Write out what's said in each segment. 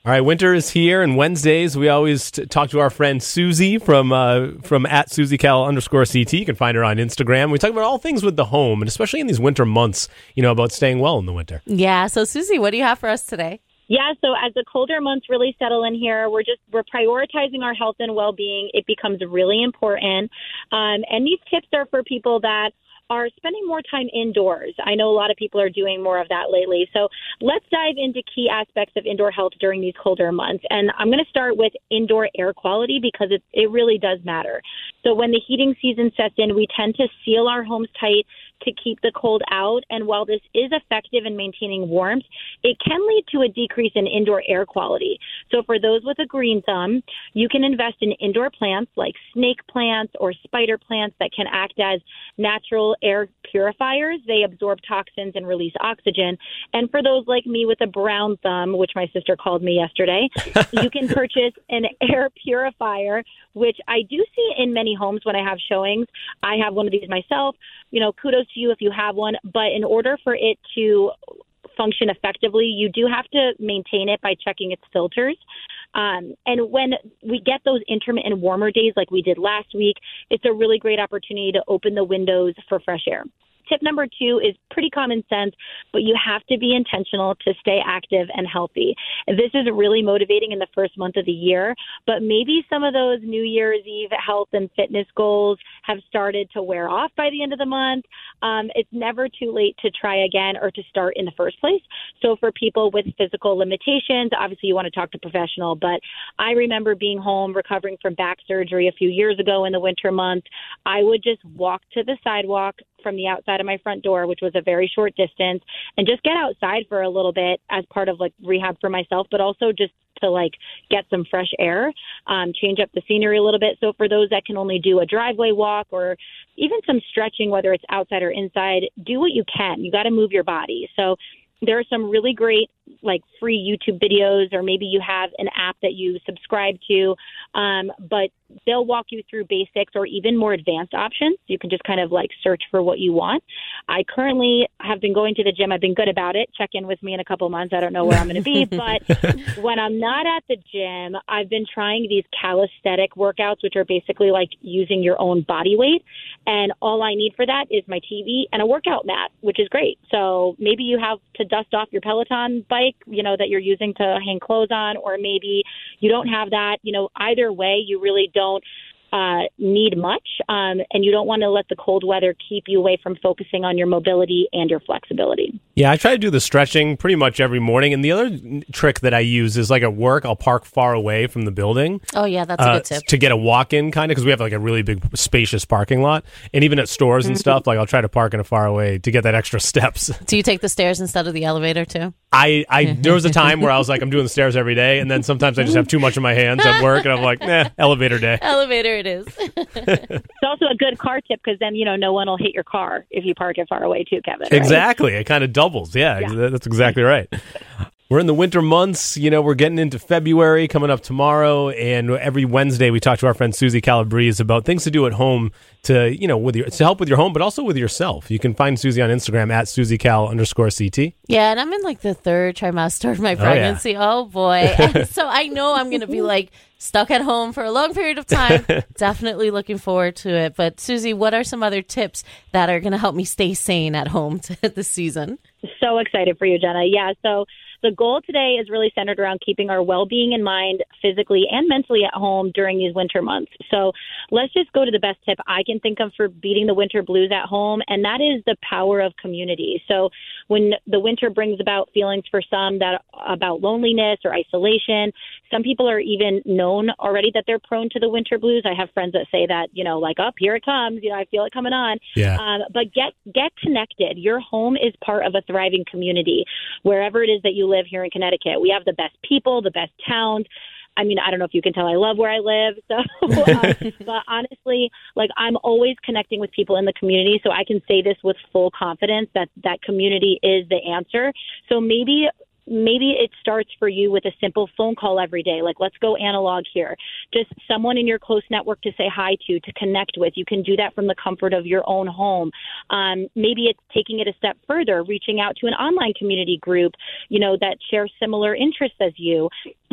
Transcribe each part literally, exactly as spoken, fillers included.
All right, winter is here, and Wednesdays we always t- talk to our friend Susie from uh, from at SusieCal underscore CT. You can find her on Instagram. We talk about all things with the home, and especially in these winter months, you know, about staying well in the winter. Yeah, so Susie, what do you have for us today? Yeah, so as the colder months really settle in here, we're just we're prioritizing our health and well-being. It becomes really important, um, and these tips are for people that are spending more time indoors. I know a lot of people are doing more of that lately. So let's dive into key aspects of indoor health during these colder months. And I'm going to start with indoor air quality because it, it really does matter. So when the heating season sets in, we tend to seal our homes tight to keep the cold out. And while this is effective in maintaining warmth, it can lead to a decrease in indoor air quality. So for those with a green thumb, you can invest in indoor plants like snake plants or spider plants that can act as natural air purifiers. They absorb toxins and release oxygen. And for those like me with a brown thumb, which my sister called me yesterday, you can purchase an air purifier, which I do see in many homes when I have showings. I have one of these myself. You know, kudos to you if you have one. But in order for it to function effectively, you do have to maintain it by checking its filters. Um, and when we get those intermittent warmer days like we did last week, it's a really great opportunity to open the windows for fresh air. Tip number two is pretty common sense, but you have to be intentional to stay active and healthy. This is really motivating in the first month of the year, but maybe some of those New Year's Eve health and fitness goals have started to wear off by the end of the month. Um, it's never too late to try again or to start in the first place. So for people with physical limitations, obviously you want to talk to a professional, but I remember being home recovering from back surgery a few years ago in the winter months. I would just walk to the sidewalk from the outside of my front door, which was a very short distance, and just get outside for a little bit as part of like rehab for myself, but also just to like get some fresh air, um, change up the scenery a little bit. So for those that can only do a driveway walk or even some stretching, whether it's outside or inside, do what you can. You got to move your body. So there are some really great like free YouTube videos, or maybe you have an app that you subscribe to, um, but they'll walk you through basics or even more advanced options. You can just kind of like search for what you want. I currently have been going to the gym. I've been good about it. Check in with me in a couple months. I don't know where I'm going to be, but when I'm not at the gym, I've been trying these calisthenic workouts, which are basically like using your own body weight. And all I need for that is my T V and a workout mat, which is great. So maybe you have to dust off your Peloton bike, you know, that you're using to hang clothes on, or maybe you don't have that. You know, either way, you really don't uh, need much, um, and you don't want to let the cold weather keep you away from focusing on your mobility and your flexibility. Yeah, I try to do the stretching pretty much every morning. And the other trick that I use is like at work, I'll park far away from the building. Oh, yeah, that's a uh, good tip. To get a walk-in kind of, because we have like a really big spacious parking lot. And even at stores and stuff, like I'll try to park in a far away to get that extra steps. Do you take the stairs instead of the elevator too? I, I there was a time where I was like, I'm doing the stairs every day. And then sometimes I just have too much in my hands at work. And I'm like, nah, elevator day. Elevator it is. It's also a good car tip because then, you know, no one will hit your car if you park it far away too, Kevin. Right? Exactly. It kind of doubles. Yeah, Yeah. that's exactly right. We're in the winter months. You know, we're getting into February coming up tomorrow. And every Wednesday we talk to our friend Susie Calabrese about things to do at home to, you know, with your, to help with your home, but also with yourself. You can find Susie on Instagram at SusieCal underscore CT. Yeah, and I'm in like the third trimester of my pregnancy. Oh, yeah. Oh boy. And so I know I'm going to be like stuck at home for a long period of time. Definitely looking forward to it. But Susie, what are some other tips that are going to help me stay sane at home to this season? So excited for you, Jenna. Yeah, so the goal today is really centered around keeping our well-being in mind physically and mentally at home during these winter months. So let's just go to the best tip I can think of for beating the winter blues at home, and that is the power of community. So when the winter brings about feelings for some that about loneliness or isolation, some people are even known already that they're prone to the winter blues. I have friends that say that, you know, like, up, here it comes, you know, I feel it coming on. Yeah. Um, but get get connected. Your home is part of a thriving community, wherever it is that you live here in Connecticut. We have the best people, the best towns. I mean, I don't know if you can tell I love where I live. So, uh, but honestly, like I'm always connecting with people in the community. So I can say this with full confidence that that community is the answer. So maybe Maybe it starts for you with a simple phone call every day. Like, let's go analog here. Just someone in your close network to say hi to, to connect with. You can do that from the comfort of your own home. Um, maybe it's taking it a step further, reaching out to an online community group, you know, that shares similar interests as you.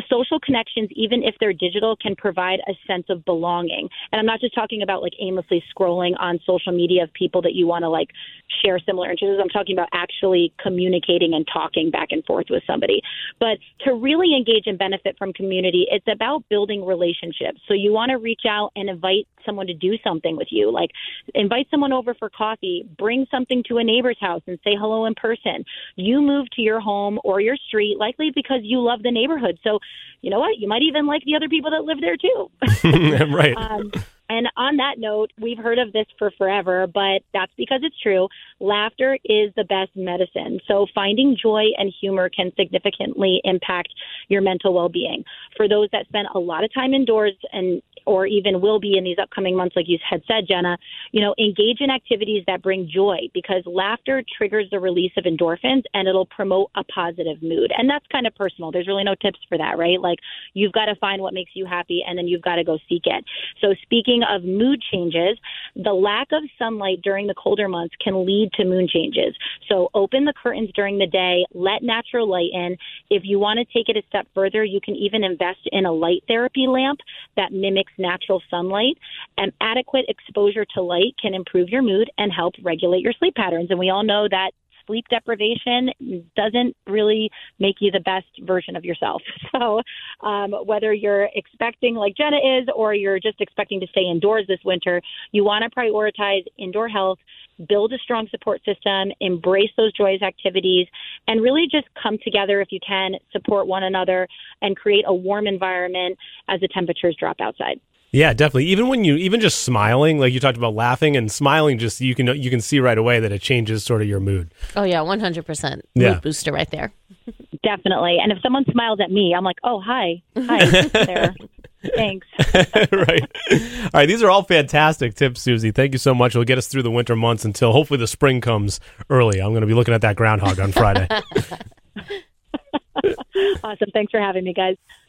social connections, even if they're digital, can provide a sense of belonging. And I'm not just talking about like aimlessly scrolling on social media of people that you want to like share similar interests. I'm talking about actually communicating and talking back and forth with somebody. But to really engage and benefit from community, it's about building relationships. So you want to reach out and invite someone to do something with you, like invite someone over for coffee, bring something to a neighbor's house and say hello in person. You move to your home or your street likely because you love the neighborhood. So you know what? You might even like the other people that live there too. Right. Um, and on that note, we've heard of this for forever, but that's because it's true. Laughter is the best medicine. So finding joy and humor can significantly impact your mental well-being. For those that spend a lot of time indoors and or even will be in these upcoming months, like you had said, Jenna, you know, engage in activities that bring joy, because laughter triggers the release of endorphins and it'll promote a positive mood. And that's kind of personal. There's really no tips for that, right? Like you've got to find what makes you happy and then you've got to go seek it. So speaking of mood changes, the lack of sunlight during the colder months can lead to mood changes. So open the curtains during the day, let natural light in. If you want to take it a step further, you can even invest in a light therapy lamp that mimics natural sunlight, and adequate exposure to light can improve your mood and help regulate your sleep patterns. And we all know that sleep deprivation doesn't really make you the best version of yourself. So um, whether you're expecting, like Jenna is, or you're just expecting to stay indoors this winter, you want to prioritize indoor health, build a strong support system, embrace those joyous activities, and really just come together if you can, support one another, and create a warm environment as the temperatures drop outside. Yeah, definitely. Even when you, even just smiling, like you talked about laughing and smiling, just you can you can see right away that it changes sort of your mood. Oh yeah, one hundred percent Yeah. mood booster right there. Definitely. And if someone smiles at me, I'm like, oh, hi. Hi there. Thanks. Right. All right. These are all fantastic tips, Susie. Thank you so much. It'll get us through the winter months until hopefully the spring comes early. I'm going to be looking at that groundhog on Friday. Awesome. Thanks for having me, guys.